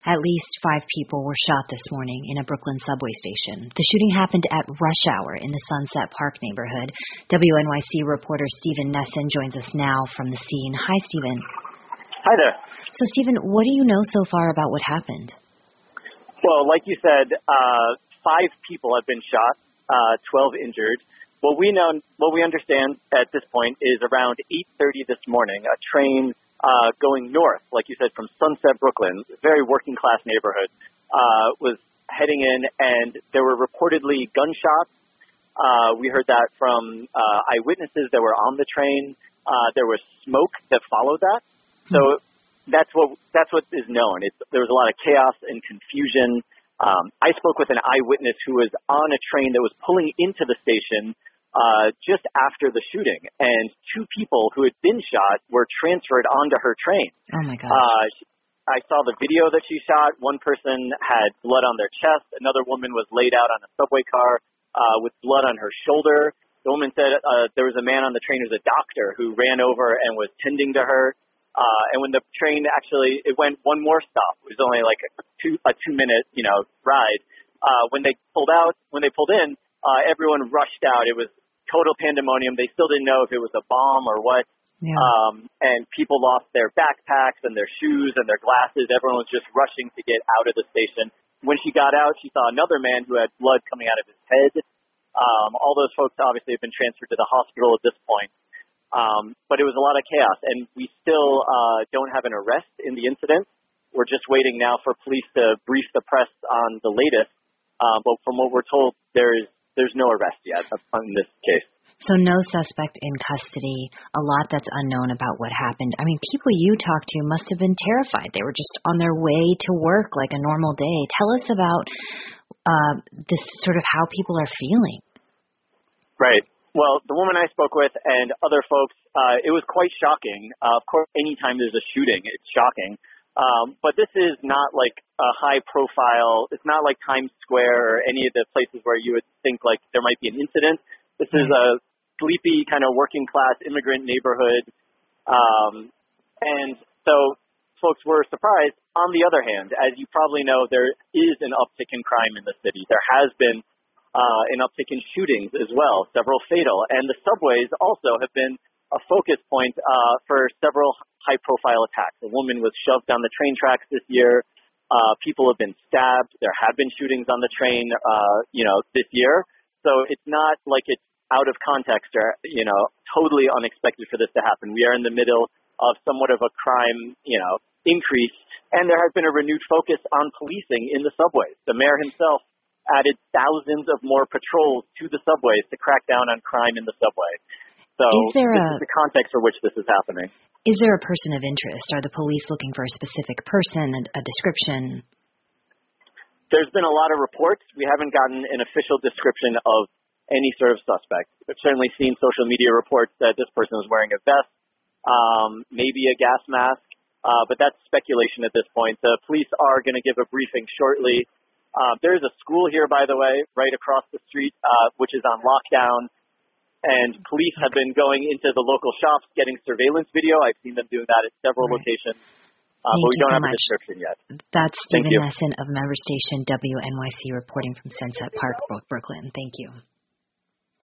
At least 5 people were shot this morning in a Brooklyn subway station. The shooting happened at rush hour in the Sunset Park neighborhood. WNYC reporter Stephen Nesson joins us now from the scene. Hi, Stephen. Hi there. So, Stephen, what do you know so far about what happened? Well, like you said, 5 people have been shot, 12 injured. What we understand at this point is around 8:30 this morning, a train going north, like you said, from Sunset, Brooklyn, very working-class neighborhood, was heading in, and there were reportedly gunshots. We heard that from eyewitnesses that were on the train. There was smoke that followed that. So that's what is known. There was a lot of chaos and confusion. I spoke with an eyewitness who was on a train that was pulling into the station just after the shooting, and 2 people who had been shot were transferred onto her train. Oh, my gosh. I saw the video that she shot. One person had blood on their chest. Another woman was laid out on a subway car with blood on her shoulder. The woman said there was a man on the train who was a doctor who ran over and was tending to her. And when the train it went one more stop. It was only like a 2-minute, ride. When they pulled in, everyone rushed out. It was total pandemonium. They still didn't know if it was a bomb or what. Yeah. And people lost their backpacks and their shoes and their glasses. Everyone was just rushing to get out of the station. When she got out, she saw another man who had blood coming out of his head. All those folks obviously have been transferred to the hospital at this point. But it was a lot of chaos, and we still don't have an arrest in the incident. We're just waiting now for police to brief the press on the latest. But from what we're told, there's no arrest yet in this case. So no suspect in custody, a lot that's unknown about what happened. I mean, people you talked to must have been terrified. They were just on their way to work like a normal day. Tell us about this sort of how people are feeling. Right. Well, the woman I spoke with and other folks, it was quite shocking. Of course, anytime there's a shooting, it's shocking. But this is not like a high profile. It's not like Times Square or any of the places where you would think like there might be an incident. This is a sleepy kind of working class immigrant neighborhood. And so folks were surprised. On the other hand, as you probably know, there is an uptick in crime in the city. There has been an uptick in shootings as well, several fatal. And the subways also have been a focus point for several high-profile attacks. A woman was shoved on the train tracks this year. People have been stabbed. There have been shootings on the train, this year. So it's not like it's out of context or, totally unexpected for this to happen. We are in the middle of somewhat of a crime, increase. And there has been a renewed focus on policing in the subways. The mayor himself added thousands of more patrols to the subways to crack down on crime in the subway. So this is the context for which this is happening. Is there a person of interest? Are the police looking for a specific person, a description? There's been a lot of reports. We haven't gotten an official description of any sort of suspect. I've certainly seen social media reports that this person was wearing a vest, maybe a gas mask, but that's speculation at this point. The police are going to give a briefing shortly. There's a school here, by the way, right across the street, which is on lockdown. And police have been going into the local shops, getting surveillance video. I've seen them doing that at several locations. But we don't have a description yet. That's Stephen Nesson of Member Station WNYC reporting from Sunset Park, Brooklyn. Thank you.